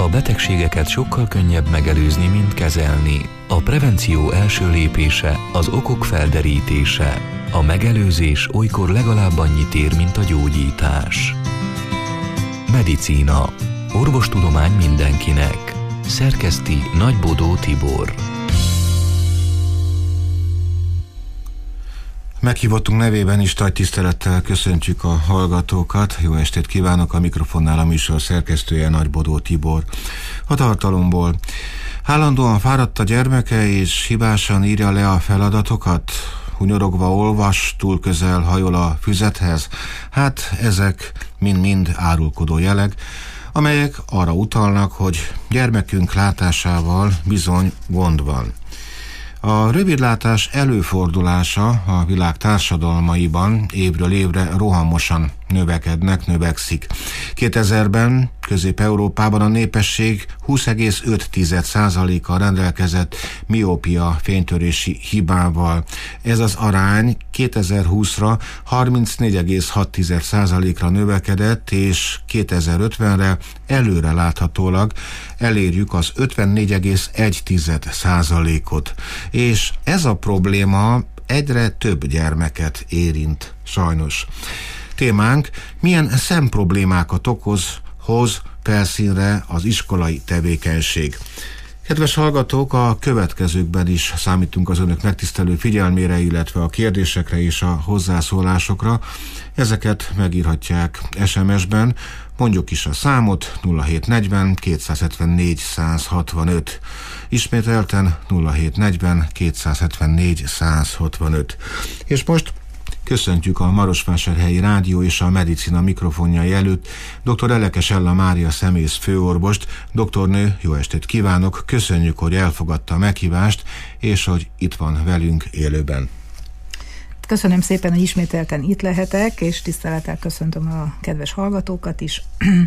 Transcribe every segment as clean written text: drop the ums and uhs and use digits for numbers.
A betegségeket sokkal könnyebb megelőzni, mint kezelni. A prevenció első lépése az okok felderítése. A megelőzés olykor legalább annyit ér, mint a gyógyítás. Medicína. Orvostudomány mindenkinek. Szerkeszti Nagybodó Tibor. Meghívottunk nevében is nagy tisztelettel köszöntjük a hallgatókat. Jó estét kívánok, a mikrofonnál a műsor szerkesztője Nagybodó Tibor. A tartalomból: állandóan fáradt a gyermeke és hibásan írja le a feladatokat, hunyorogva olvas, túl közel hajol a füzethez. Hát ezek mind-mind árulkodó jelek, amelyek arra utalnak, hogy gyermekünk látásával bizony gond van. A rövidlátás előfordulása a világ társadalmaiban évről évre rohamosan növekszik. 2000-ben Közép-Európában a népesség 20,5%-a rendelkezett miópia fénytörési hibával. Ez az arány 2020-ra 34,6%-ra növekedett, és 2050-re előre láthatólag elérjük az 54,1%-ot. És ez a probléma egyre több gyermeket érint, sajnos. Témánk: milyen szemproblémákat hoz felszínre az iskolai tevékenység. Kedves hallgatók, a következőkben is számítunk az önök megtisztelő figyelmére, illetve a kérdésekre és a hozzászólásokra. Ezeket megírhatják SMS-ben, mondjuk is a számot: 0740 274 165. Ismételten 0740 274 165. És most köszöntjük a Marosvásárhelyi Rádió és a Medicina mikrofonjai előtt dr. Elekes Ella Mária szemész főorvost. Doktornő, jó estét kívánok, köszönjük, hogy elfogadta a meghívást, és hogy itt van velünk élőben. Köszönöm szépen, hogy ismételten itt lehetek, és tisztelettel köszöntöm a kedves hallgatókat is.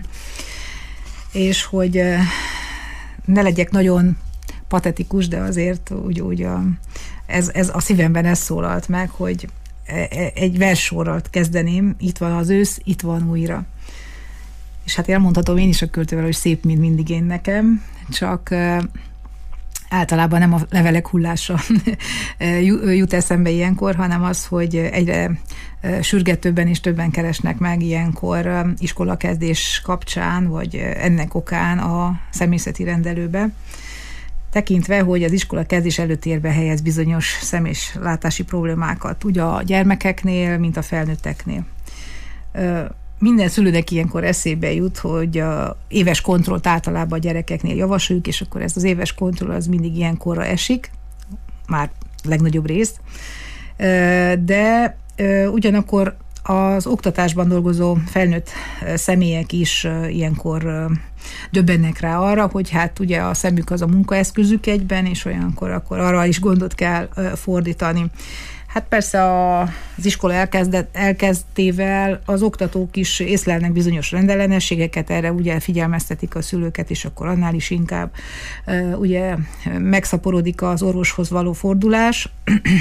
És hogy ne legyek nagyon patetikus, de azért úgy ez a szívemben ez szólalt meg, hogy egy verssorral kezdeném: itt van az ősz, itt van újra. És hát elmondhatom én is a költővel, hogy szép, mint mindig én nekem, csak általában nem a levelek hullása jut eszembe ilyenkor, hanem az, hogy egyre sürgetőbben és többen keresnek meg ilyenkor iskolakezdés kapcsán, vagy ennek okán a személyzeti rendelőbe, tekintve, hogy az iskola kezdés előtt érbe helyez bizonyos szem- és látási problémákat, úgy a gyermekeknél, mint a felnőtteknél. Minden szülőnek ilyenkor eszébe jut, hogy a éves kontrollt általában a gyerekeknél javasoljuk, és akkor ez az éves kontroll az mindig ilyenkorra esik, már legnagyobb részt. De ugyanakkor az oktatásban dolgozó felnőtt személyek is ilyenkor döbbennek rá arra, hogy hát ugye a szemük az a munkaeszközük egyben, és olyankor akkor arra is gondot kell fordítani. Hát persze az iskola elkezdtével az oktatók is észlelnek bizonyos rendellenességeket, erre ugye figyelmeztetik a szülőket, és akkor annál is inkább ugye megszaporodik az orvoshoz való fordulás.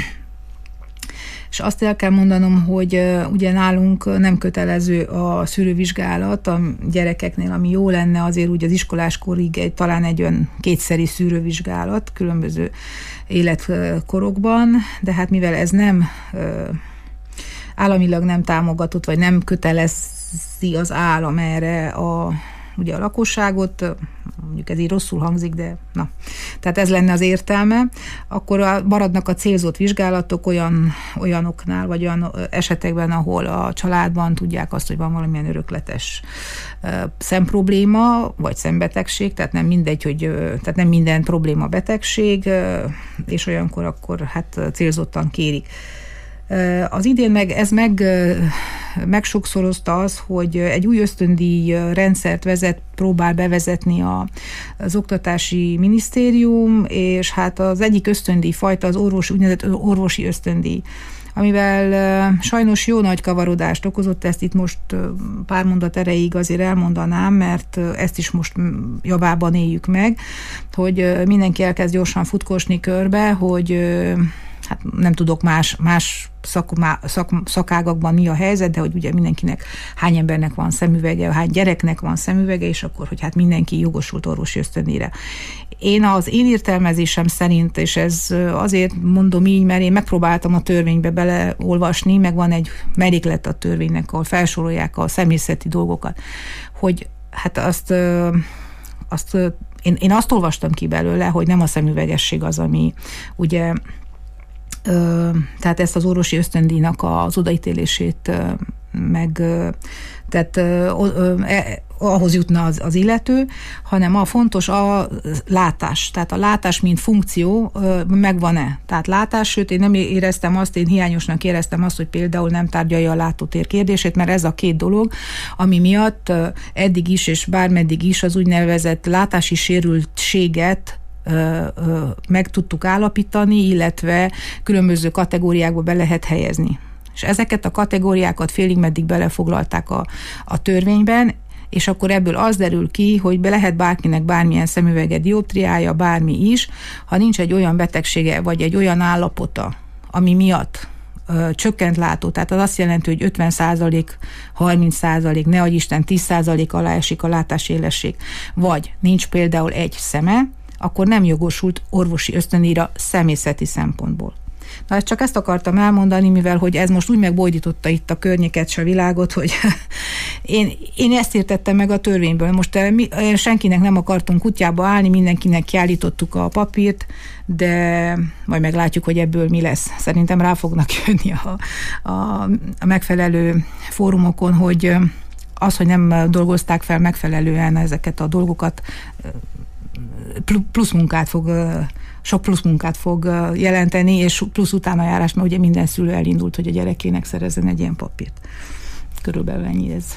És azt el kell mondanom, hogy ugye nálunk nem kötelező a szűrővizsgálat a gyerekeknél, ami jó lenne azért úgy az iskoláskorig talán egy olyan kétszeri szűrővizsgálat különböző életkorokban, de hát mivel ez nem államilag nem támogatott, vagy nem kötelezi az állam erre ugye a lakosságot, mondjuk ez így rosszul hangzik, de na. Tehát ez lenne az értelme, akkor maradnak a célzott vizsgálatok olyanoknál, vagy olyan esetekben, ahol a családban tudják azt, hogy van valamilyen örökletes szemprobléma, vagy szembetegség, tehát nem mindegy, tehát nem minden probléma betegség, és olyankor akkor hát célzottan kérik. Az idén megsokszorozta az, hogy egy új ösztöndíj rendszert próbál bevezetni az Oktatási Minisztérium, és hát az egyik ösztöndíj fajta az úgynevezett orvosi ösztöndíj, amivel sajnos jó nagy kavarodást okozott, ezt itt most pár mondat erejéig azért elmondanám, mert ezt is most javában éljük meg, hogy mindenki elkezd gyorsan futkosni körbe, hogy hát nem tudok más szakágakban mi a helyzet, de hogy ugye mindenkinek, hány embernek van szemüvege, hány gyereknek van szemüvege, és akkor, hogy hát mindenki jogosult orvosi ösztöndíjra. Az én értelmezésem szerint, és ez azért mondom így, mert én megpróbáltam a törvénybe beleolvasni, meg van egy melléklet a törvénynek, ahol felsorolják a személyzeti dolgokat, hogy hát én azt olvastam ki belőle, hogy nem a szemüvegesség az, ami ugye tehát ezt az orvosi ösztöndíjnak az odaítélését tehát ahhoz jutna az illető, hanem a fontos a látás. Tehát a látás, mint funkció megvan-e. Tehát látás, sőt, én nem éreztem azt, én hiányosnak éreztem azt, hogy például nem tárgyalja a látótér kérdését, mert ez a két dolog, ami miatt eddig is és bármeddig is az úgynevezett látási sérültséget meg tudtuk állapítani, illetve különböző kategóriákba be lehet helyezni. És ezeket a kategóriákat félig meddig belefoglalták a törvényben, és akkor ebből az derül ki, hogy lehet bárkinek bármilyen szemüvege, dioptriája, bármi is, ha nincs egy olyan betegsége, vagy egy olyan állapota, ami miatt csökkent látó, tehát az azt jelenti, hogy 50%, 30%, ne adj Isten, 10% alá esik a látásélesség, vagy nincs például egy szeme, akkor nem jogosult orvosi ösztöndíjra személyzeti szempontból. Na, csak ezt akartam elmondani, mivel hogy ez most úgy megbódította itt a környéket és a világot, hogy én ezt értettem meg a törvényből. Most senkinek nem akartunk kutyába állni, mindenkinek kiállítottuk a papírt, de majd meglátjuk, hogy ebből mi lesz. Szerintem rá fognak jönni a megfelelő fórumokon, hogy az, hogy nem dolgozták fel megfelelően ezeket a dolgokat, sok plusz munkát fog jelenteni, és plusz utánajárás, mert ugye minden szülő elindult, hogy a gyerekének szerezzen egy ilyen papírt. Körülbelül ennyi ez.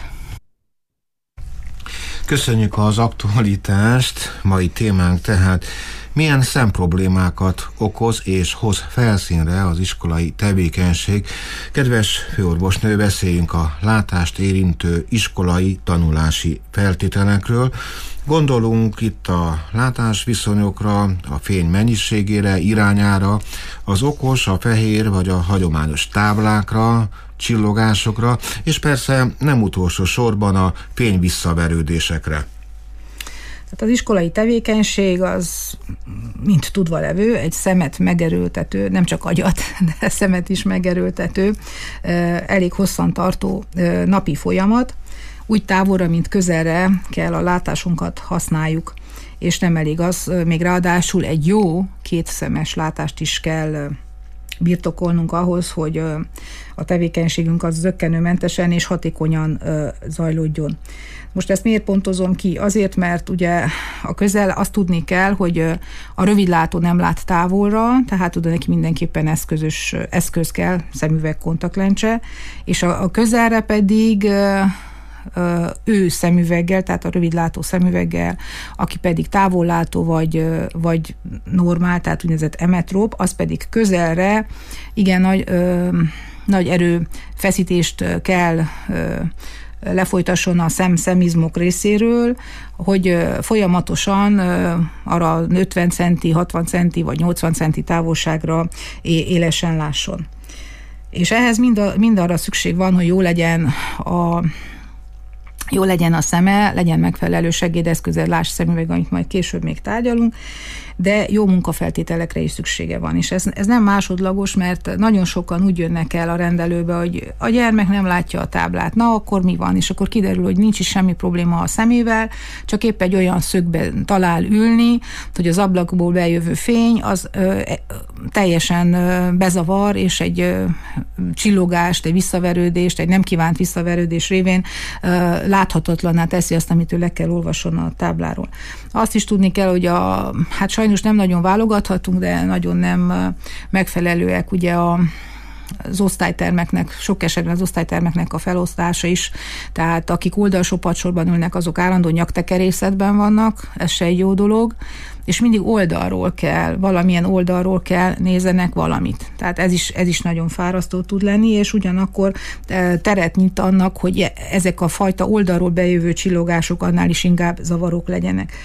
Köszönjük az aktualitást, mai témánk tehát milyen szemproblémákat okoz és hoz felszínre az iskolai tevékenység. Kedves főorvosnő, beszéljünk a látást érintő iskolai tanulási feltételekről. Gondolunk itt a látásviszonyokra, a fény mennyiségére, irányára, az okos, a fehér vagy a hagyományos táblákra, csillogásokra, és persze nem utolsó sorban a fény visszaverődésekre. Tehát az iskolai tevékenység az, mint tudva levő, egy szemet megerőltető, nem csak agyat, de szemet is megerőltető, elég hosszan tartó napi folyamat. Úgy távolra, mint közelre kell a látásunkat használjuk, és nem elég az, még ráadásul egy jó kétszemes látást is kell birtokolnunk ahhoz, hogy a tevékenységünk az zökkenőmentesen és hatékonyan zajlódjon. Most ezt miért pontozom ki? Azért, mert ugye a közel azt tudni kell, hogy a rövidlátó nem lát távolra, tehát oda neki mindenképpen eszköz kell, szemüveg, kontaktlencse, és a közelre pedig ő szemüveggel, tehát a rövidlátó szemüveggel, aki pedig távollátó vagy normál, tehát úgynevezett emetróp, az pedig közelre igen nagy erőfeszítést kell lefolytasson a szemizmok részéről, hogy folyamatosan arra 50 centi, 60 centi vagy 80 centi távolságra élesen lásson. És ehhez mind arra szükség van, hogy jó legyen a szeme, legyen megfelelő segédeszköze, lásszemüveg, amit majd később még tárgyalunk, de jó munkafeltételekre is szüksége van. És ez nem másodlagos, mert nagyon sokan úgy jönnek el a rendelőbe, hogy a gyermek nem látja a táblát. Na, akkor mi van? És akkor kiderül, hogy nincs is semmi probléma a szemével, csak épp egy olyan szögben talál ülni, hogy az ablakból bejövő fény az teljesen bezavar, és egy csillogást, egy visszaverődést, egy nem kívánt visszaverődés révén láthatatlanná teszi azt, amit ő le kell olvasson a tábláról. Azt is tudni kell, hogy hát sajnos nem nagyon válogathatunk, de nagyon nem megfelelőek ugye az osztálytermeknek, sok esetben az osztálytermeknek a felosztása is, tehát akik oldalsó padsorban ülnek, azok állandó nyaktekerészetben vannak, ez se egy jó dolog, és mindig valamilyen oldalról kell nézenek valamit. Tehát ez is nagyon fárasztó tud lenni, és ugyanakkor teret nyit annak, hogy ezek a fajta oldalról bejövő csillogások annál is inkább zavarók legyenek.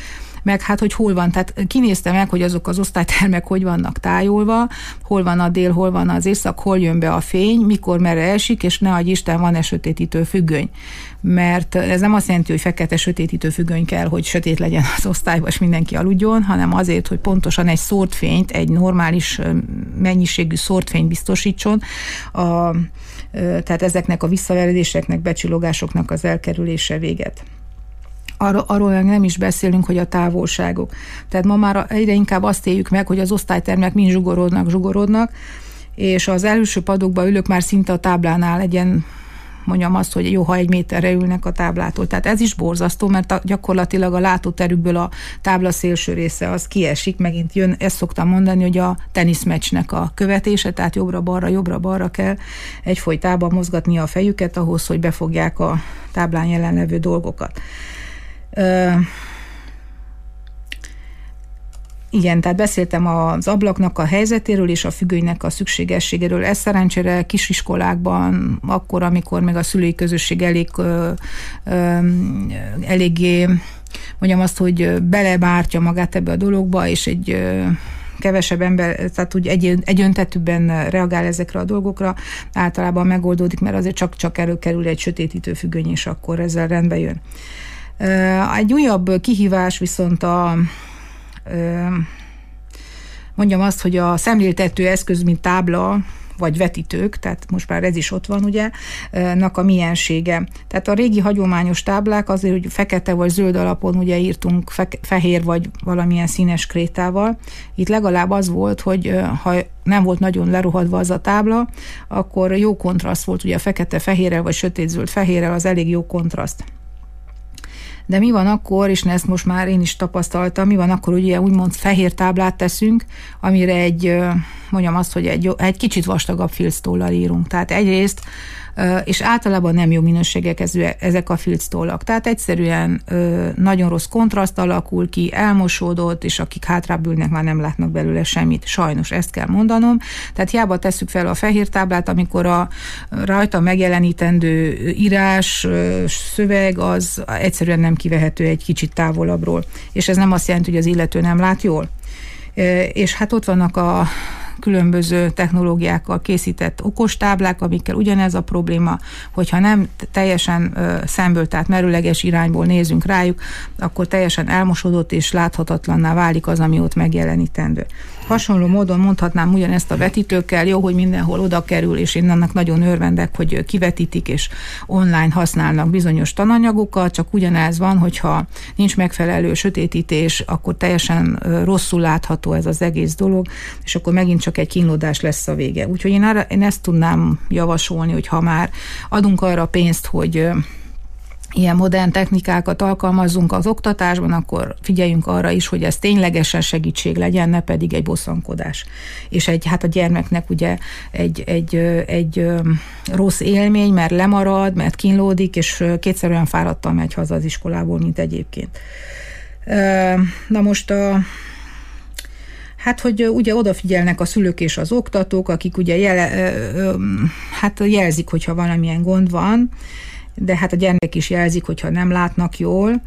meg hát, hogy hol van, tehát kinézte meg, hogy azok az osztálytermek hogy vannak tájolva, hol van a dél, hol van az észak, hol jön be a fény, mikor merre esik, és ne adj Isten, van-e sötétítő függöny. Mert ez nem azt jelenti, hogy fekete sötétítő függöny kell, hogy sötét legyen az osztályban, és mindenki aludjon, hanem azért, hogy pontosan egy szórt fényt, egy normális mennyiségű szórt fényt biztosítson, tehát ezeknek a visszaveredéseknek, becsillogásoknak az elkerülése véget. Arról nem is beszélünk, hogy a távolságok. Tehát ma már egyre inkább azt éljük meg, hogy az osztálytermek mind zsugorodnak, és az első padokba ülők már szinte a táblánál legyen, mondjam azt, hogy jó, ha 1 méterre ülnek a táblától. Tehát ez is borzasztó, mert gyakorlatilag a látóterükből a tábla szélső része az kiesik, megint jön, ezt szoktam mondani, hogy a teniszmeccsnek a követése, tehát jobbra-balra kell egyfolytában mozgatni a fejüket ahhoz, hogy befogják a táblán jelenlevő dolgokat. Igen, tehát beszéltem az ablaknak a helyzetéről és a függönynek a szükségességéről. Ez szerencsére kisiskolákban, akkor, amikor még a szülői közösség eléggé, mondjam azt, hogy belebártja magát ebbe a dologba, és egy kevesebb ember, tehát úgy egyöntetűbben reagál ezekre a dolgokra, általában megoldódik, mert azért csak előkerül egy sötétítő függöny, és akkor ezzel rendbe jön. Egy újabb kihívás viszont mondjam azt, hogy a szemléltető eszköz, mint tábla, vagy vetítők, tehát most már ez is ott van, ugye, nak a miensége. Tehát a régi hagyományos táblák azért, hogy fekete vagy zöld alapon ugye írtunk fehér vagy valamilyen színes krétával. Itt legalább az volt, hogy ha nem volt nagyon lerohadva az a tábla, akkor jó kontraszt volt, ugye a fekete-fehérrel vagy sötét-zöld fehérrel az elég jó kontraszt. De mi van akkor, és ezt most már én is tapasztaltam, mi van akkor, hogy ugye úgymond fehér táblát teszünk, amire mondjam azt, hogy egy kicsit vastagabb filctollal írunk. Tehát egyrészt, és általában nem jó minőségek ezek a filctollak. Tehát egyszerűen nagyon rossz kontraszt alakul ki, elmosódott, és akik hátrább ülnek, már nem látnak belőle semmit. Sajnos ezt kell mondanom. Tehát hiába tesszük fel a fehér táblát, amikor a rajta megjelenítendő írás, szöveg, az egyszerűen nem kivehető egy kicsit távolabbról. És ez nem azt jelenti, hogy az illető nem lát jól. És hát ott vannak a különböző technológiákkal készített okostáblák, amikkel ugyanez a probléma, hogyha nem teljesen szemből, tehát merőleges irányból nézünk rájuk, akkor teljesen elmosodott és láthatatlanná válik az, ami ott megjelenítendő. Hasonló módon mondhatnám ugyanezt a vetítőkkel, jó, hogy mindenhol oda kerül, és én annak nagyon örvendek, hogy kivetítik, és online használnak bizonyos tananyagokat, csak ugyanez van, hogyha nincs megfelelő sötétítés, akkor teljesen rosszul látható ez az egész dolog, és akkor megint csak egy kínlódás lesz a vége. Úgyhogy én ezt tudnám javasolni, hogy ha már adunk arra pénzt, hogy ilyen modern technikákat alkalmazzunk az oktatásban, akkor figyeljünk arra is, hogy ez ténylegesen segítség legyen, ne pedig egy bosszankodás. És hát a gyermeknek ugye egy rossz élmény, mert lemarad, mert kínlódik, és kétszer olyan fáradtan megy haza az iskolából, mint egyébként. Na most hát, hogy ugye odafigyelnek a szülők és az oktatók, akik ugye jelzik, hogyha valamilyen gond van, de hát a gyermek is jelzik, hogyha nem látnak jól,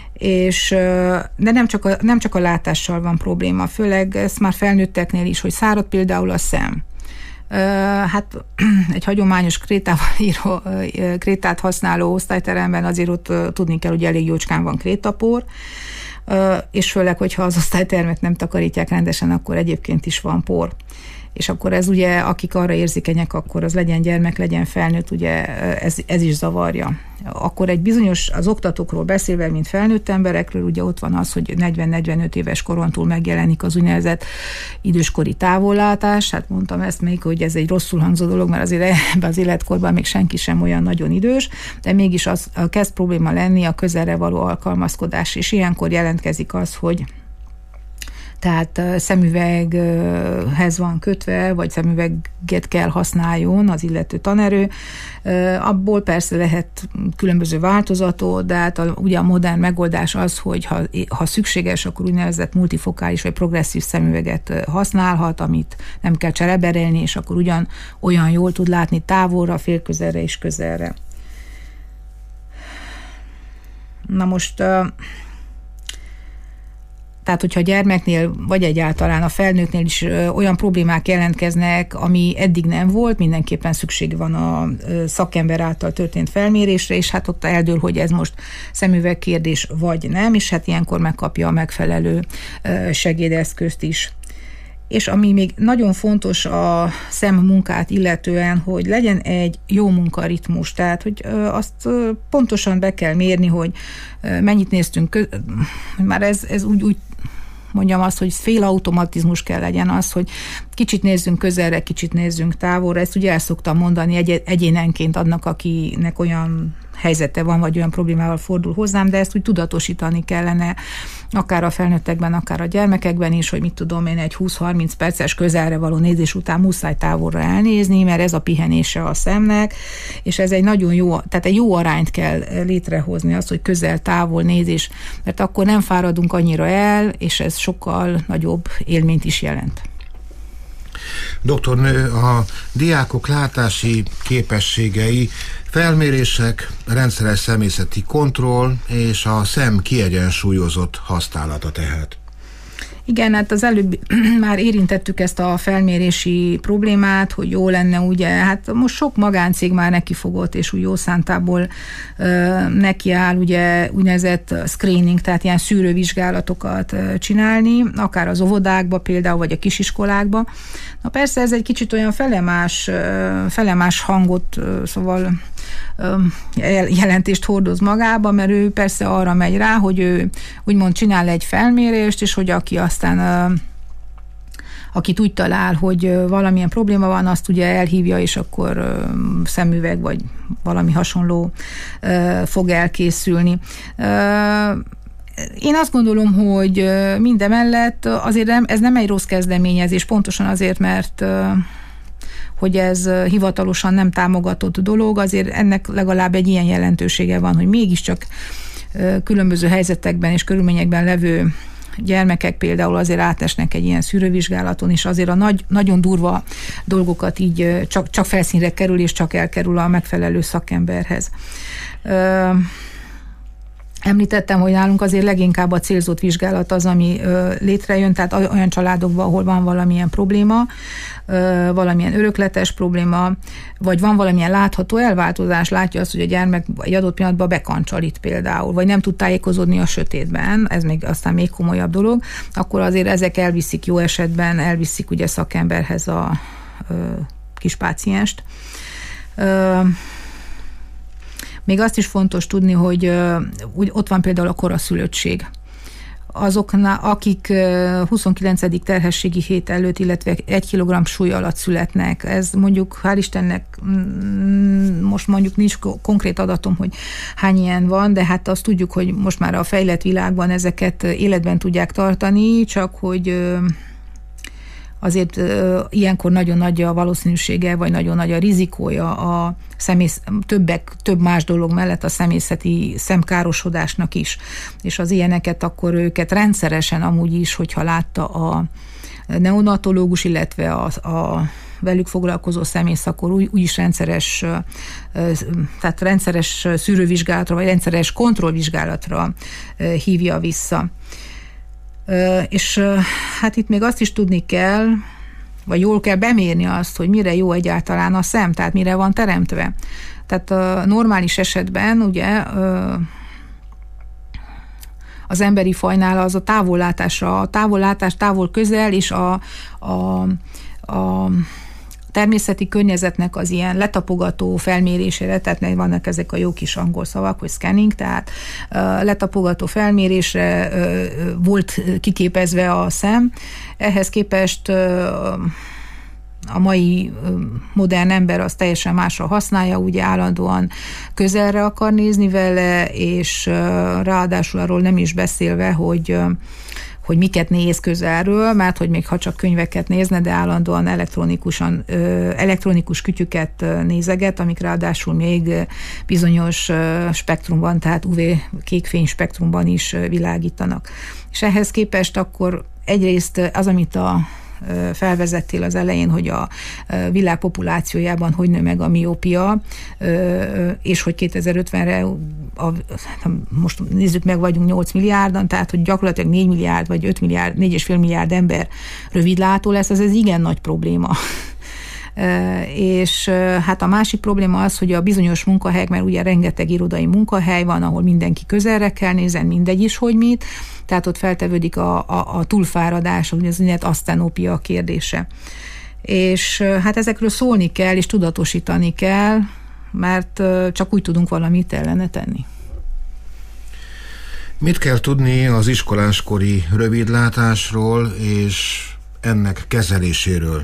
de nem csak a látással van probléma, főleg ezt már felnőtteknél is, hogy szárad például a szem. Hát egy hagyományos krétát használó osztályteremben azért ott tudni kell, hogy elég jócskán van krétapor, és főleg, hogyha az osztálytermet nem takarítják rendesen, akkor egyébként is van por. És akkor ez ugye, akik arra érzékenyek, akkor az legyen gyermek, legyen felnőtt, ugye ez is zavarja. Akkor egy bizonyos, az oktatókról beszélve, mint felnőtt emberekről, ugye ott van az, hogy 40-45 éves koron túl megjelenik az úgynevezett időskori távollátás. Hát mondtam ezt még, hogy ez egy rosszul hangzó dolog, mert azért ebben az életkorban még senki sem olyan nagyon idős, de mégis az kezd probléma lenni a közelre való alkalmazkodás, és ilyenkor jelentkezik az, hogy tehát szemüveghez van kötve, vagy szemüveget kell használjon az illető tanerő. Abból persze lehet különböző változatot, de hát ugye a modern megoldás az, hogy ha szükséges, akkor úgynevezett multifokális vagy progresszív szemüveget használhat, amit nem kell csereberélni, és akkor olyan jól tud látni távolra, félközelre és közelre. Na most Tehát, hogyha a gyermeknél, vagy egyáltalán a felnőttnél is olyan problémák jelentkeznek, ami eddig nem volt, mindenképpen szükség van a szakember által történt felmérésre, és hát ott eldől, hogy ez most szemüveg kérdés vagy nem, és hát ilyenkor megkapja a megfelelő segédeszközt is. És ami még nagyon fontos a szemmunkát illetően, hogy legyen egy jó munkaritmus, tehát hogy azt pontosan be kell mérni, hogy mennyit néztünk, már ez úgy mondjam azt, hogy félautomatizmus kell legyen az, hogy kicsit nézzünk közelre, kicsit nézzünk távolra. Ezt ugye el szoktam mondani egyénenként annak, akinek olyan helyzete van, vagy olyan problémával fordul hozzám, de ezt úgy tudatosítani kellene, akár a felnőttekben, akár a gyermekekben is, hogy mit tudom én, egy 20-30 perces közelre való nézés után muszáj távolra elnézni, mert ez a pihenése a szemnek, és ez egy nagyon jó, tehát egy jó arányt kell létrehozni, az, hogy közel-távol nézés, mert akkor nem fáradunk annyira el, és ez sokkal nagyobb élményt is jelent. Doktornő, a diákok látási képességei, felmérések, rendszeres személyzeti kontroll és a szem kiegyensúlyozott használata tehát. Igen, hát az előbb már érintettük ezt a felmérési problémát, hogy jó lenne, ugye, hát most sok magáncég már nekifogott, és úgy jó szántából nekiáll, ugye, úgynevezett screening, tehát ilyen szűrővizsgálatokat csinálni, akár az óvodákba például, vagy a kisiskolákba. Na persze ez egy kicsit olyan felemás hangot, szóval jelentést hordoz magába, mert ő persze arra megy rá, hogy ő úgymond csinál egy felmérést, és hogy aki aztán akit úgy talál, hogy valamilyen probléma van, azt ugye elhívja, és akkor szemüveg, vagy valami hasonló fog elkészülni. Én azt gondolom, hogy mindemellett azért ez nem egy rossz kezdeményezés, pontosan azért, mert hogy ez hivatalosan nem támogatott dolog, azért ennek legalább egy ilyen jelentősége van, hogy mégiscsak különböző helyzetekben és körülményekben levő gyermekek például azért átesnek egy ilyen szűrővizsgálaton, és azért a nagyon durva dolgokat így csak felszínre kerül, és csak elkerül a megfelelő szakemberhez. Említettem, hogy nálunk azért leginkább a célzott vizsgálat az, ami létrejön, tehát olyan családokban, ahol van valamilyen probléma, valamilyen örökletes probléma, vagy van valamilyen látható elváltozás, látja azt, hogy a gyermek egy adott pillanatban bekancsalít például, vagy nem tud tájékozódni a sötétben, ez aztán még komolyabb dolog, akkor azért ezek elviszik, jó esetben elviszik ugye szakemberhez a kis pácienst. Még azt is fontos tudni, hogy ott van például a koraszülöttség. Azoknál, akik 29. terhességi hét előtt, illetve 1 kg súly alatt születnek, ez mondjuk, hál' Istennek, most mondjuk nincs konkrét adatom, hogy hány ilyen van, de hát azt tudjuk, hogy most már a fejlett világban ezeket életben tudják tartani, csak hogy azért ilyenkor nagyon nagy a valószínűsége, vagy nagyon nagy a rizikója a több más dolog mellett a személyzeti szemkárosodásnak is. És az ilyeneket akkor őket rendszeresen amúgy is, hogyha látta a neonatológus, illetve a velük foglalkozó szemész, akkor úgyis rendszeres szűrővizsgálatra, vagy rendszeres kontrollvizsgálatra hívja vissza. És hát itt még azt is tudni kell, vagy jól kell bemérni azt, hogy mire jó egyáltalán a szem, tehát mire van teremtve. Tehát a normális esetben ugye az emberi fajnál az a távollátásra, a távollátás, távol-közel és a természeti környezetnek az ilyen letapogató felmérésére, tehát vannak ezek a jó kis angol szavak, hogy scanning, tehát letapogató felmérésre volt kiképezve a szem. Ehhez képest a mai modern ember az teljesen másra használja, ugye állandóan közelre akar nézni vele, és ráadásul arról nem is beszélve, hogy miket néz közelről, mert hogy még ha csak könyveket nézne, de állandóan elektronikus kütyüket nézeget, amik ráadásul még bizonyos spektrumban, tehát UV kékfény spektrumban is világítanak. És ehhez képest akkor egyrészt az, amit a felvezettél az elején, hogy a világ populációjában hogy nő meg a miópia, és hogy 2050-re, most nézzük meg, vagyunk 8 milliárdan, tehát hogy gyakorlatilag 4 milliárd vagy 5 milliárd, 4,5 milliárd ember rövidlátó lesz, ez igen nagy probléma. És hát a másik probléma az, hogy a bizonyos munkahelyek, mert ugye rengeteg irodai munkahely van, ahol mindenki közelre kell nézni, mindegy is, hogy mit, tehát ott feltevődik a túlfáradás, az úgynevezett asztenópia kérdése. És hát ezekről szólni kell, és tudatosítani kell, mert csak úgy tudunk valamit ellene tenni. Mit kell tudni az iskoláskori rövidlátásról és ennek kezeléséről?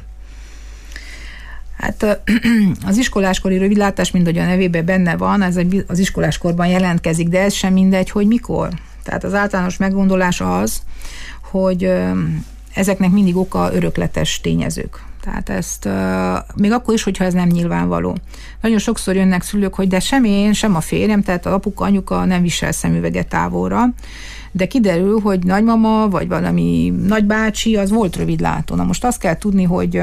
Hát az iskoláskori rövidlátás, mind hogy a nevében benne van, ez az iskoláskorban jelentkezik, de ez sem mindegy, hogy mikor. Tehát az általános meggondolás az, hogy ezeknek mindig oka örökletes tényezők. Tehát ezt még akkor is, hogyha ez nem nyilvánvaló. Nagyon sokszor jönnek szülők, hogy de sem én, sem a férjem, tehát az apuka, anyuka nem visel szemüveget távolra, de kiderül, hogy nagymama, vagy valami nagybácsi, az volt rövidlátó. Na most azt kell tudni, hogy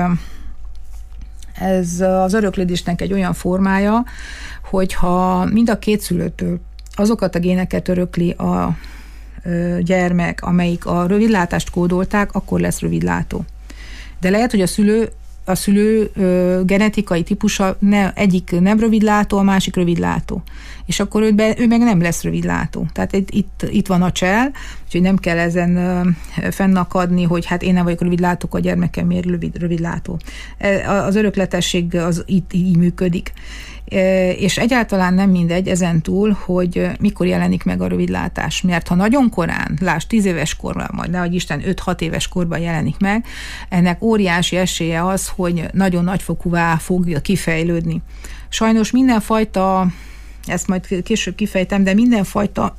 ez az öröklődésnek egy olyan formája, hogyha mind a két szülőtől azokat a géneket örökli a gyermek, amelyik a rövidlátást kódolták, akkor lesz rövidlátó. De lehet, hogy a szülő genetikai típusa egyik nem rövidlátó, a másik rövidlátó. És akkor ő meg nem lesz rövidlátó. Tehát itt van a csel, úgyhogy nem kell ezen fennakadni, hogy hát én nem vagyok rövidlátó, a gyermekem miért rövidlátó. Az örökletesség az itt így működik. És egyáltalán nem mindegy ezentúl, hogy mikor jelenik meg a rövidlátás. Mert ha nagyon korán, lásd 10 éves korban, majd nehogy Isten 5-6 éves korban jelenik meg, ennek óriási esélye az, hogy nagyon nagyfokúvá fog kifejlődni. Sajnos mindenfajta, ezt majd később kifejtem, de mindenfajta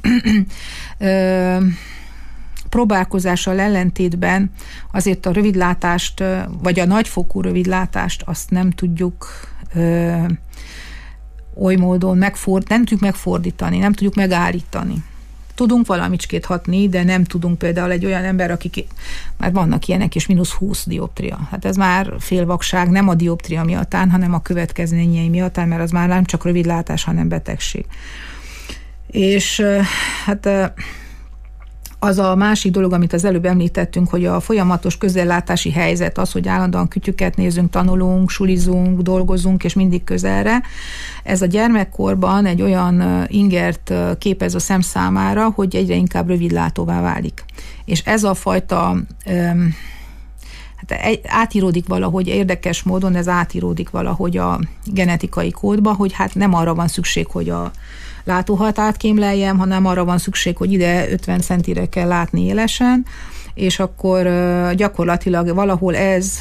próbálkozással ellentétben azért a rövidlátást, vagy a nagyfokú rövidlátást azt nem tudjuk oly módon nem tudjuk megfordítani, nem tudjuk megállítani. Tudunk valamicskét hatni, de nem tudunk például egy olyan ember, akik már vannak ilyenek, és -20 dioptria. Hát ez már félvakság, nem a dioptria miattán, hanem a következményei miattán, mert az már nem csak rövidlátás, hanem betegség. És hát az a másik dolog, amit az előbb említettünk, hogy a folyamatos közellátási helyzet, az, hogy állandóan kütyüket nézünk, tanulunk, sulizunk, dolgozunk, és mindig közelre, ez a gyermekkorban egy olyan ingert képez a szem számára, hogy egyre inkább rövidlátóvá válik. És ez a fajta átíródik valahogy, érdekes módon ez átíródik valahogy a genetikai kódba, hogy hát nem arra van szükség, hogy a látóhatárt kémleljem, hanem arra van szükség, hogy ide 50 centire kell látni élesen, és akkor gyakorlatilag valahol ez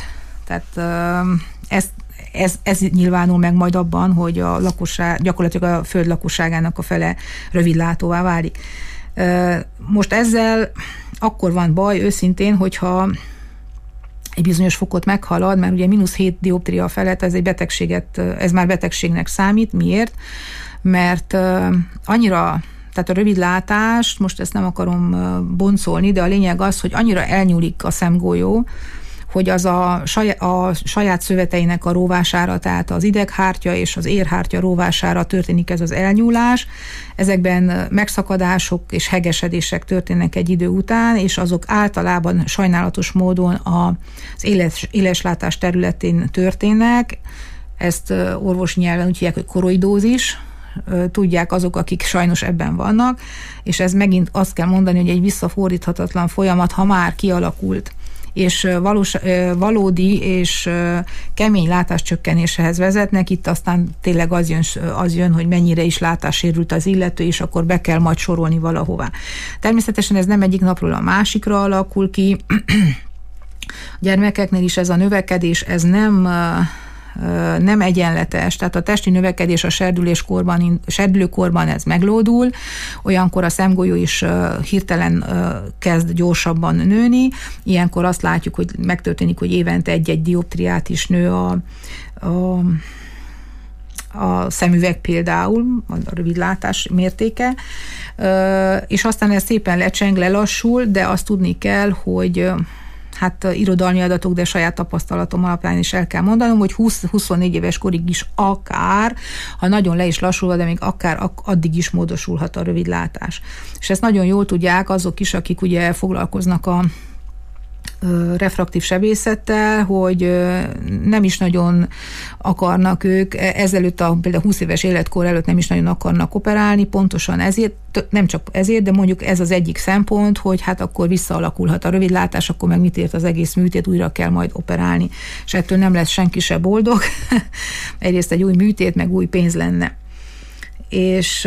nyilvánul meg majd abban, hogy a lakosság, gyakorlatilag a föld lakosságának a fele rövidlátóvá válik. Most ezzel akkor van baj őszintén, hogyha egy bizonyos fokot meghalad, mert ugye -7 dioptria felett ez már betegségnek számít. Miért? Mert annyira, tehát a rövidlátást, most ezt nem akarom boncolni, de a lényeg az, hogy annyira elnyúlik a szemgolyó, hogy az a saját szöveteinek a róvására, tehát az ideghártya és az érhártya róvására történik ez az elnyúlás. Ezekben megszakadások és hegesedések történnek egy idő után, és azok általában sajnálatos módon az éleslátás területén történnek. Ezt orvosi nyelven úgy hívják, hogy koroidózis, tudják azok, akik sajnos ebben vannak, és ez megint azt kell mondani, hogy egy visszafordíthatatlan folyamat, ha már kialakult, és valódi és kemény látáscsökkenéséhez vezetnek, itt aztán tényleg az jön, hogy mennyire is látássérült az illető, és akkor be kell majd sorolni valahová. Természetesen ez nem egyik napról a másikra alakul ki. A gyermekeknél is ez a növekedés, ez nem egyenletes, tehát a testi növekedés a serdülőkorban ez meglódul, olyankor a szemgolyó is hirtelen kezd gyorsabban nőni, ilyenkor azt látjuk, hogy megtörténik, hogy évente egy-egy dioptriát is nő a szemüveg például, a rövidlátás mértéke, és aztán ez szépen lecseng, lelassul, de azt tudni kell, hogy hát irodalmi adatok, de saját tapasztalatom alapján is el kell mondanom, hogy 20-24 éves korig is akár, ha nagyon le is lassulva, de még akár addig is módosulhat a rövidlátás. És ezt nagyon jól tudják azok is, akik ugye foglalkoznak a refraktív sebészettel, hogy nem is nagyon akarnak ők, ezelőtt például 20 éves életkor előtt nem is nagyon akarnak operálni, pontosan ezért, nem csak ezért, de mondjuk ez az egyik szempont, hogy hát akkor visszaalakulhat a rövidlátás, akkor meg mit ért az egész műtét, újra kell majd operálni. És ettől nem lesz senki se boldog. Egyrészt egy új műtét, meg új pénz lenne. És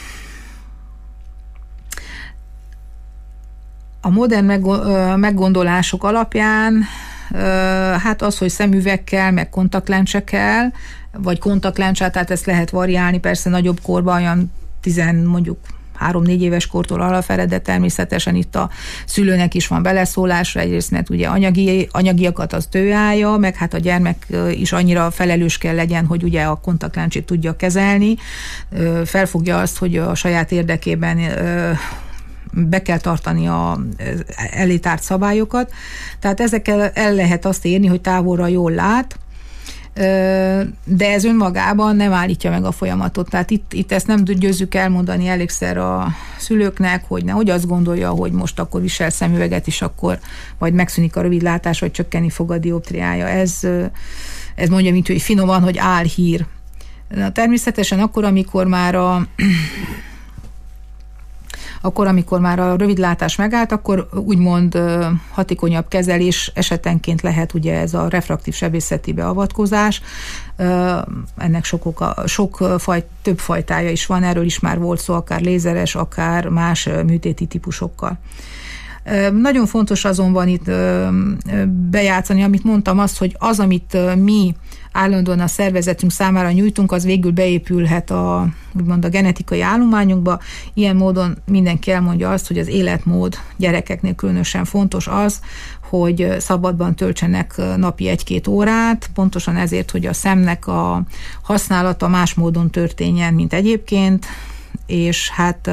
a modern meggondolások alapján hát az, hogy szemüvegkel, meg kontaktlencsekkel, vagy kontaktlencsát, tehát ezt lehet variálni, persze nagyobb korban, olyan mondjuk 3-4 éves kortól alapvetően, de természetesen itt a szülőnek is van beleszólásra, egyrészt mert ugye anyagiakat az ő állja, meg hát a gyermek is annyira felelős kell legyen, hogy ugye a kontaktlencsét tudja kezelni, felfogja azt, hogy a saját érdekében be kell tartani a elétárt szabályokat. Tehát ezekkel el lehet azt érni, hogy távolra jól lát, de ez önmagában nem állítja meg a folyamatot. Tehát itt ezt nem győzzük elmondani elégszer a szülőknek, hogy nehogy azt gondolja, hogy most akkor visel szemüveget, és akkor majd megszűnik a rövidlátás, vagy csökkenni fog a dioptriája. Ez mondja, mint hogy finoman, hogy álhír. Természetesen akkor, amikor már a rövidlátás megállt, akkor úgymond hatékonyabb kezelés esetenként lehet ugye ez a refraktív sebészeti beavatkozás. Ennek több fajtája is van, erről is már volt szó, akár lézeres, akár más műtéti típusokkal. Nagyon fontos azonban itt bejátszani, amit mondtam, azt, hogy az, amit mi állandóan a szervezetünk számára nyújtunk, az végül beépülhet úgymond a genetikai állományunkba. Ilyen módon mindenki elmondja azt, hogy az életmód gyerekeknél különösen fontos az, hogy szabadban töltsenek napi 1-2 órát, pontosan ezért, hogy a szemnek a használata más módon történjen, mint egyébként, és hát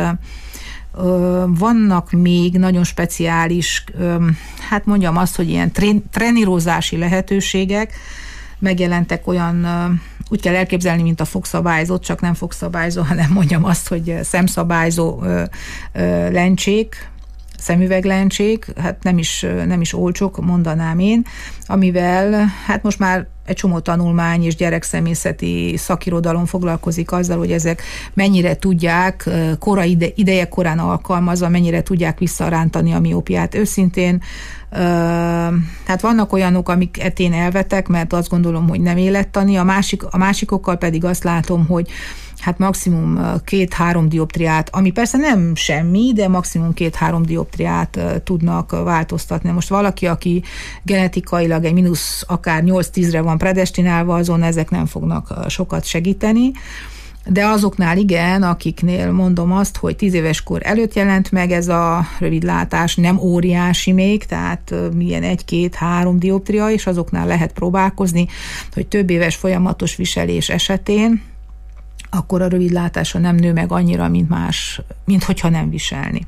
vannak még nagyon speciális, hát mondjam azt, hogy ilyen trenírozási lehetőségek, megjelentek olyan, úgy kell elképzelni, mint a fogszabályzót, csak nem fogszabályzó, hanem mondjam azt, hogy szemszabályzó lencsék, szemüveglencsék, hát nem is olcsók, mondanám én, amivel hát most már egy csomó tanulmány és gyerekszemészeti szakirodalom foglalkozik azzal, hogy ezek mennyire tudják ideje korán alkalmazva, mennyire tudják visszarántani a miópiát. Őszintén, hát vannak olyanok, amiket én elvetek, mert azt gondolom, hogy nem élettani, a másikokkal pedig azt látom, hogy hát maximum 2-3 dioptriát, ami persze nem semmi, de maximum 2-3 dioptriát tudnak változtatni. Most valaki, aki genetikailag egy mínusz akár 8-10-re van predestinálva, azon ezek nem fognak sokat segíteni, de azoknál igen, akiknél mondom azt, hogy 10 éves kor előtt jelent meg ez a rövidlátás, nem óriási még, tehát milyen 1-2-3 dioptria, és azoknál lehet próbálkozni, hogy több éves folyamatos viselés esetén akkor a rövidlátása nem nő meg annyira, mint hogyha nem viselni.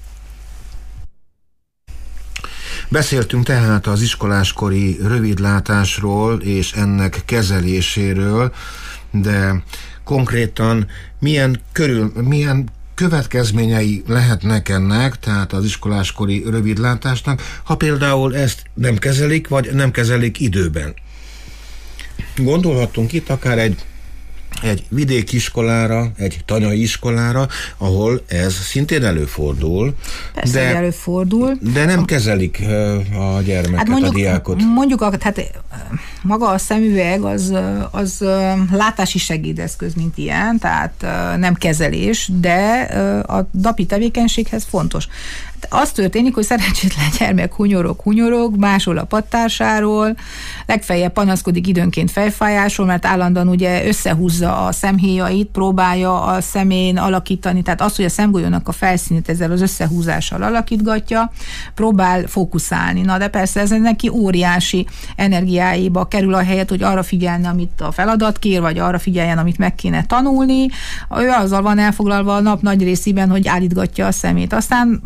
Beszéltünk tehát az iskoláskori rövidlátásról és ennek kezeléséről, de konkrétan milyen következményei lehetnek ennek, tehát az iskoláskori rövidlátásnak, ha például ezt nem kezelik, vagy nem kezelik időben. Gondolhatunk itt akár egy vidéki iskolára, egy tanyai iskolára, ahol ez szintén előfordul. Persze, előfordul. De nem kezelik a gyermeket, hát mondjuk, a diákot. Mondjuk, hát maga a szemüveg az látási segédeszköz, mint ilyen, tehát nem kezelés, de a DAPI tevékenységhez fontos. Az történik, hogy szerencsétlen gyermek hunyorog, máshol a padtársáról, legfeljebb panaszkodik időnként fejfájásról, mert állandóan ugye összehúzza a szemhéjait, próbálja a szemén alakítani, tehát az, hogy a szemgolyónak a felszínét ezzel az összehúzással alakítgatja, próbál fókuszálni. Na de persze ez neki óriási energiáiba kerül a helyet, hogy arra figyelni, amit a feladat kér, vagy arra figyeljen, amit meg kéne tanulni. Ő azzal van elfoglalva a nap nagy részében, hogy állítgatja a szemét. Aztán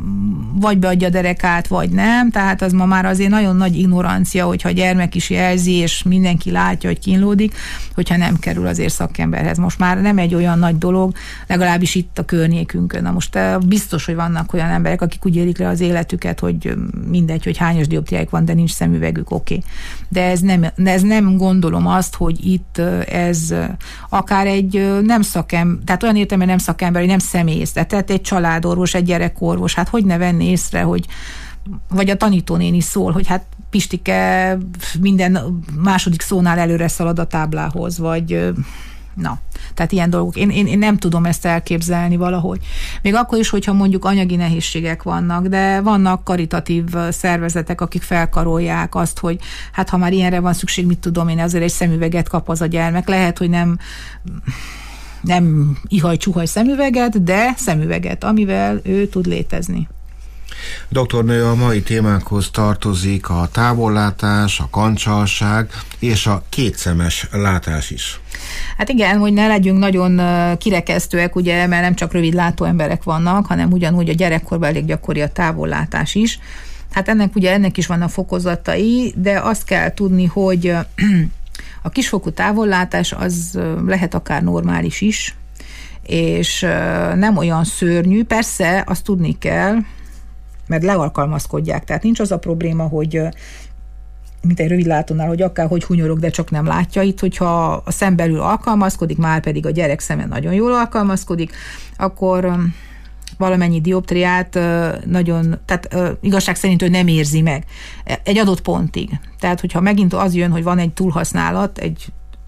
vagy beadja a derekát, vagy nem, tehát az ma már azért nagyon nagy ignorancia, hogyha a gyermek is jelzi, és mindenki látja, hogy kínlódik, hogyha nem kerül azért szakemberhez. Most már nem egy olyan nagy dolog, legalábbis itt a környékünkön. Na most biztos, hogy vannak olyan emberek, akik úgy élik le az életüket, hogy mindegy, hogy hányas dioptriájuk van, de nincs szemüvegük, oké. De ez nem gondolom azt, hogy itt ez akár egy nem szakember, tehát olyan értelemben nem szakember, hogy nem szemész, tehát egy családorvos, egy gyerekorvos, hát hogy ne venni észre, hogy vagy a tanítónéni szól, hogy hát Pistike minden második szónál előre szalad a táblához, vagy na, tehát ilyen dolgok. Én nem tudom ezt elképzelni valahogy. Még akkor is, hogyha mondjuk anyagi nehézségek vannak, de vannak karitatív szervezetek, akik felkarolják azt, hogy hát ha már ilyenre van szükség, mit tudom én, azért egy szemüveget kap az a gyermek. Lehet, hogy nem ihaj-csuhaj szemüveget, de szemüveget, amivel ő tud létezni. Doktornő, a mai témánkhoz tartozik a távollátás, a kancsalság és a kétszemes látás is. Hát igen, hogy ne legyünk nagyon kirekesztőek, ugye, mert nem csak rövidlátó emberek vannak, hanem ugyanúgy a gyerekkorban elég gyakori a távollátás is. Hát ennek is vannak fokozatai, de azt kell tudni, hogy a kisfokú távollátás az lehet akár normális is, és nem olyan szörnyű. Persze azt tudni kell, mert lealkalmazkodják. Tehát nincs az a probléma, hogy mint egy rövidlátónál, hogy akárhogy hunyorog, de csak nem látja. Itt, hogyha a szem belül alkalmazkodik, már pedig a gyerek szeme nagyon jól alkalmazkodik, akkor valamennyi dioptriát tehát igazság szerint ő nem érzi meg egy adott pontig. Tehát, hogyha megint az jön, hogy van egy túlhasználat, egy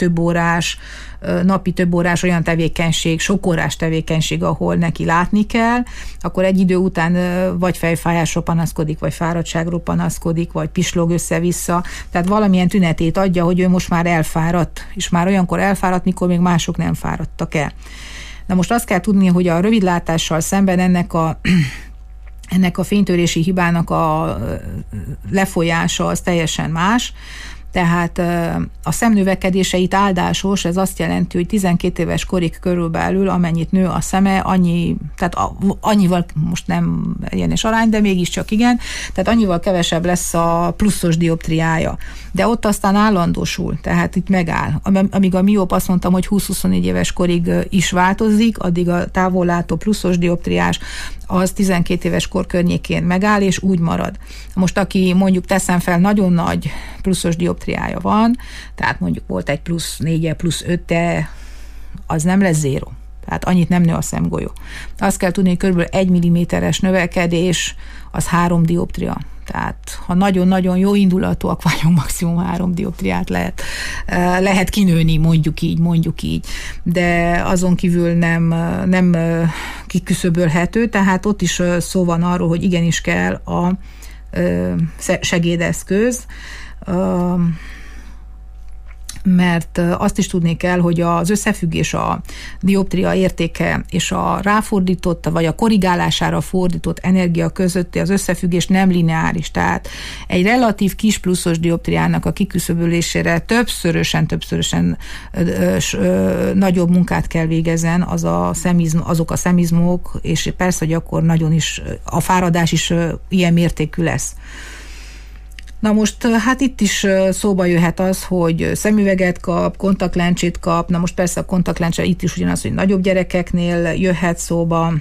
napi több órás olyan tevékenység, sok órás tevékenység, ahol neki látni kell, akkor egy idő után vagy fejfájásról panaszkodik, vagy fáradtságról panaszkodik, vagy pislog össze-vissza. Tehát valamilyen tünetét adja, hogy ő most már elfáradt, és már olyankor elfáradt, mikor még mások nem fáradtak el. Na most azt kell tudni, hogy a rövidlátással szemben ennek a fénytörési hibának a lefolyása az teljesen más. Tehát a szemnövekedéseit áldásos, ez azt jelenti, hogy 12 éves korig körülbelül, amennyit nő a szeme, annyival, most nem egyenes arány, de mégiscsak igen, tehát annyival kevesebb lesz a pluszos dioptriája. De ott aztán állandósul, tehát itt megáll. Amíg a mióp azt mondtam, hogy 20-24 éves korig is változik, addig a távollátó pluszos dioptriás az 12 éves kor környékén megáll, és úgy marad. Most aki mondjuk teszem fel, nagyon nagy pluszos dioptriája van, tehát mondjuk volt egy plusz 4-e, plusz 5-e, az nem lesz zéro. Tehát annyit nem nő a szemgolyó. Azt kell tudni, hogy kb. 1 mm-es növekedés az 3 dioptria. Tehát ha nagyon-nagyon jó indulatúak vagyunk, maximum 3 dioptriát lehet kinőni, mondjuk így. De azon kívül nem kiküszöbölhető, tehát ott is szó van arról, hogy igenis kell a segédeszköz, mert azt is tudni kell, hogy az összefüggés a dioptria értéke és a ráfordított, vagy a korrigálására fordított energia közötti az összefüggés nem lineáris. Tehát egy relatív kis pluszos dioptriának a kiküszöbölésére többszörösen nagyobb munkát kell végezzen azok a szemizmok, és persze, hogy akkor nagyon is a fáradás is ilyen mértékű lesz. Na most, hát itt is szóba jöhet az, hogy szemüveget kap, kontaktlencsét kap, na most persze a kontaktlencse itt is ugyanaz, hogy nagyobb gyerekeknél jöhet szóba.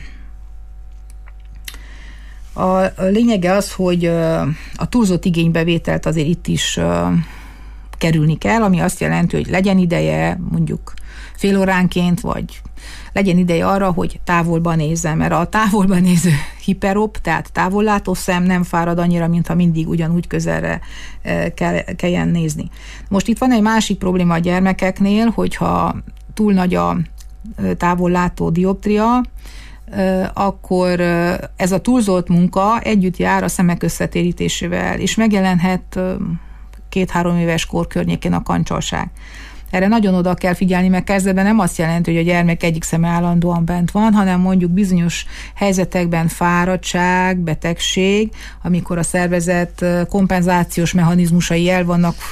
A lényege az, hogy a túlzott igénybevételt azért itt is kerülni kell, ami azt jelenti, hogy legyen ideje, mondjuk fél óránként, vagy legyen ideje arra, hogy távolban nézzen, mert a távolban néző hiperop, tehát távollátó szem nem fárad annyira, mintha mindig ugyanúgy közelre kelljen nézni. Most itt van egy másik probléma a gyermekeknél, hogyha túl nagy a távollátó dioptria, akkor ez a túlzott munka együtt jár a szemek összetérítésével, és megjelenhet 2-3 éves kor környékén a kancsalság. Erre nagyon oda kell figyelni, mert kezdetben nem azt jelenti, hogy a gyermek egyik szeme állandóan bent van, hanem mondjuk bizonyos helyzetekben fáradtság, betegség, amikor a szervezet kompenzációs mechanizmusai el vannak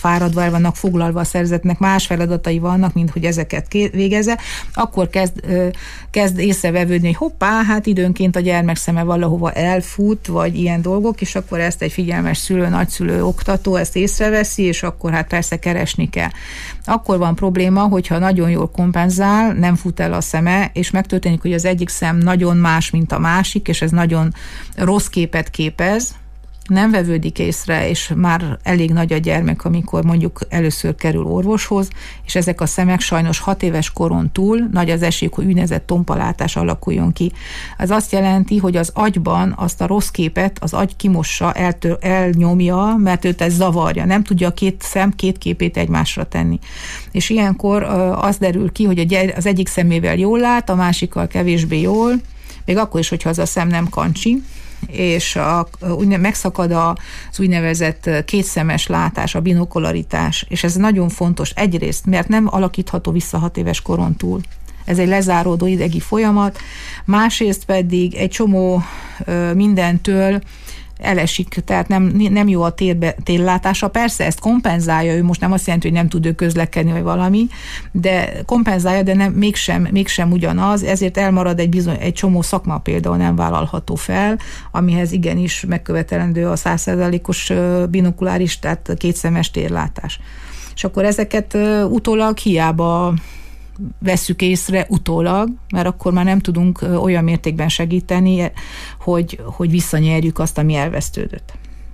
fáradva, el vannak foglalva a szervezetnek, más feladatai vannak, mint hogy ezeket végezze, akkor kezd észrevevődni, hogy hoppá, hát időnként a gyermek szeme valahova elfut, vagy ilyen dolgok, és akkor ezt egy figyelmes szülő, nagyszülő, oktató ezt észreveszi, és akkor hát persze keresni kell. Akkor van probléma, hogyha nagyon jól kompenzál, nem fut el a szeme, és megtörténik, hogy az egyik szem nagyon más, mint a másik, és ez nagyon rossz képet képez, nem vevődik észre, és már elég nagy a gyermek, amikor mondjuk először kerül orvoshoz, és ezek a szemek sajnos 6 éves koron túl nagy az esély, hogy úgynevezett tompalátás alakuljon ki. Ez azt jelenti, hogy az agyban azt a rossz képet az agy kimossa, elnyomja, mert őt ez zavarja. Nem tudja a két képét egymásra tenni. És ilyenkor az derül ki, hogy az egyik szemével jól lát, a másikkal kevésbé jól, még akkor is, hogyha az a szem nem kancsi, és megszakad az úgynevezett kétszemes látás, a binokularitás, és ez nagyon fontos egyrészt, mert nem alakítható vissza 6 éves koron túl. Ez egy lezáródó idegi folyamat, másrészt pedig egy csomó mindentől elesik, tehát nem jó a térlátása. Persze ezt kompenzálja, ő most nem azt jelenti, hogy nem tud ő közlekedni, vagy valami, de kompenzálja, de mégsem ugyanaz, ezért elmarad egy csomó szakma például nem vállalható fel, amihez igenis megkövetelendő a 100%-os binokuláris, tehát kétszemes térlátás. És akkor ezeket utólag hiába vesszük észre utólag, mert akkor már nem tudunk olyan mértékben segíteni, hogy visszanyerjük azt, ami elvesztődött.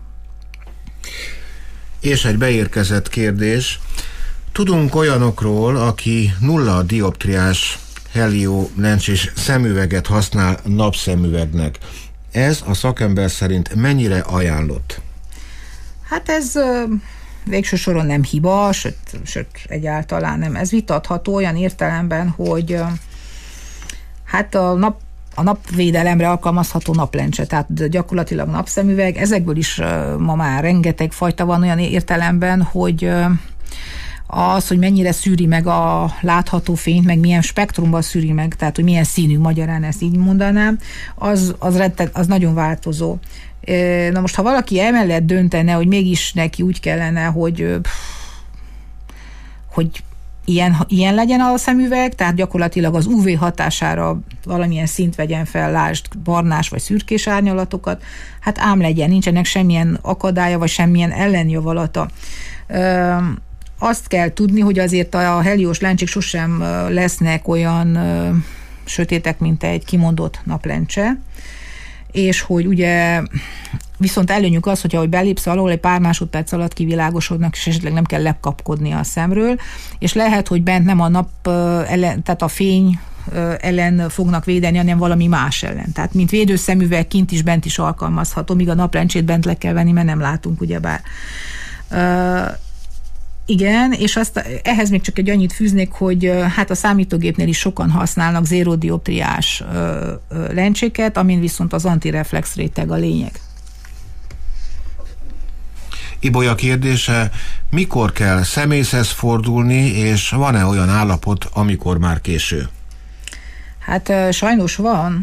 És egy beérkezett kérdés. Tudunk olyanokról, aki 0 dioptriás heliolencsés szemüveget használ napszemüvegnek. Ez a szakember szerint mennyire ajánlott? Hát ez végső soron nem hiba, sőt egyáltalán nem. Ez vitatható olyan értelemben, hogy hát a napvédelemre alkalmazható naplencse, tehát gyakorlatilag napszemüveg, ezekből is ma már rengeteg fajta van olyan értelemben, hogy az, hogy mennyire szűri meg a látható fényt, meg milyen spektrumban szűri meg, tehát hogy milyen színű, magyarán ezt így mondanám, az nagyon változó. Na most, ha valaki emellett döntene, hogy mégis neki úgy kellene, hogy ilyen legyen a szemüveg, tehát gyakorlatilag az UV hatására valamilyen szint vegyen fel, lásd barnás vagy szürkés árnyalatokat, hát ám legyen, nincsenek semmilyen akadálya, vagy semmilyen ellenjavalata. Azt kell tudni, hogy azért a heliós lencsék sosem lesznek olyan sötétek, mint egy kimondott naplencse, és hogy ugye viszont előnyük az, hogyha belépsz alól, egy pár másodperc alatt kivilágosodnak, és esetleg nem kell lekapkodni a szemről, és lehet, hogy bent nem a nap ellen, tehát a fény ellen fognak védeni, hanem valami más ellen. Tehát mint védőszemüveg kint is, bent is alkalmazható, míg a naplencsét bent le kell venni, mert nem látunk ugyebár. Igen, és ehhez még csak egy annyit fűznék, hogy hát a számítógépnél is sokan használnak zérodioptriás lencséket, amin viszont az antireflex réteg a lényeg. Ibolya kérdése, mikor kell szemészhez fordulni, és van-e olyan állapot, amikor már késő? Hát sajnos van.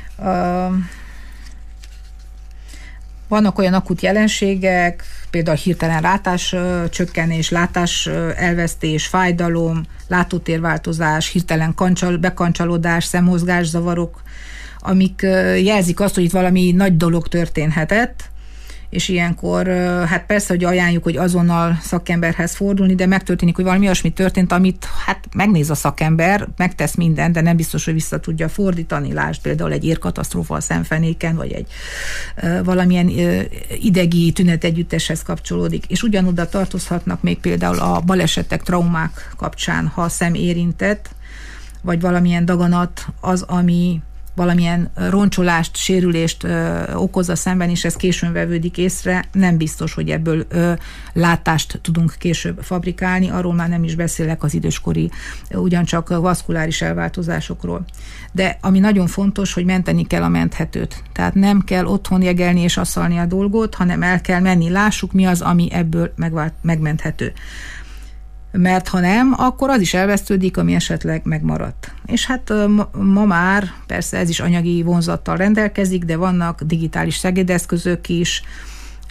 Vannak olyan akut jelenségek, például hirtelen látáscsökkenés, látás elvesztés, fájdalom, látótérváltozás, hirtelen bekancsalódás, szemmozgászavarok, amik jelzik azt, hogy itt valami nagy dolog történhetett, és ilyenkor hát persze, hogy ajánljuk, hogy azonnal szakemberhez fordulni, de megtörténik, hogy valami olyasmi történt, amit hát megnéz a szakember, megtesz mindent, de nem biztos, hogy vissza tudja fordítani. Lásd például egy érkatasztrófa a szemfenéken, vagy egy valamilyen idegi tünet együtteshez kapcsolódik. És ugyanoda tartozhatnak még például a balesetek, traumák kapcsán, ha a szem érintett, vagy valamilyen daganat az, ami valamilyen roncsolást, sérülést okoz a szemben, és ez későn vevődik észre, nem biztos, hogy ebből látást tudunk később fabrikálni, arról már nem is beszélek az időskori, ugyancsak vaszkuláris elváltozásokról. De ami nagyon fontos, hogy menteni kell a menthetőt. Tehát nem kell otthon jegelni és asszalni a dolgot, hanem el kell menni, lássuk mi az, ami ebből megmenthető. Mert ha nem, akkor az is elvesztődik, ami esetleg megmaradt. És hát ma már persze ez is anyagi vonzattal rendelkezik, de vannak digitális segédeszközök is,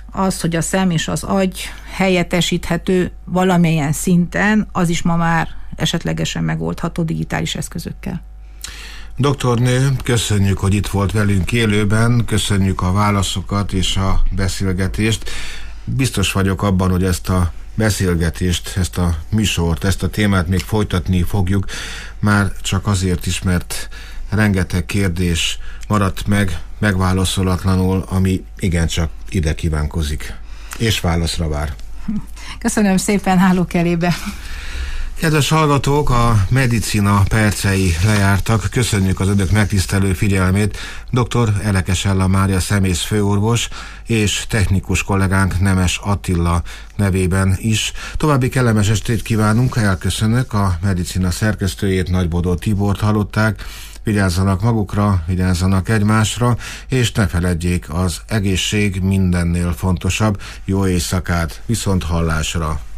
az, hogy a szem és az agy helyettesíthető valamilyen szinten, az is ma már esetlegesen megoldható digitális eszközökkel. Doktornő, köszönjük, hogy itt volt velünk élőben, köszönjük a válaszokat és a beszélgetést. Biztos vagyok abban, hogy ezt a beszélgetést, ezt a műsort, ezt a témát még folytatni fogjuk, már csak azért is, mert rengeteg kérdés maradt megválaszolatlanul, ami igencsak ide kívánkozik, és válaszra vár. Köszönöm szépen, hálók elébe! Kedves hallgatók, a Medicina percei lejártak. Köszönjük az önök megtisztelő figyelmét. Dr. Elekes Ella Mária szemész főorvos és technikus kollégánk Nemes Attila nevében is. További kellemes estét kívánunk, elköszönök. A Medicina szerkesztőjét, Nagybodó Tibort hallották. Vigyázzanak magukra, vigyázzanak egymásra, és ne feledjék, az egészség mindennél fontosabb. Jó éjszakát, viszont hallásra!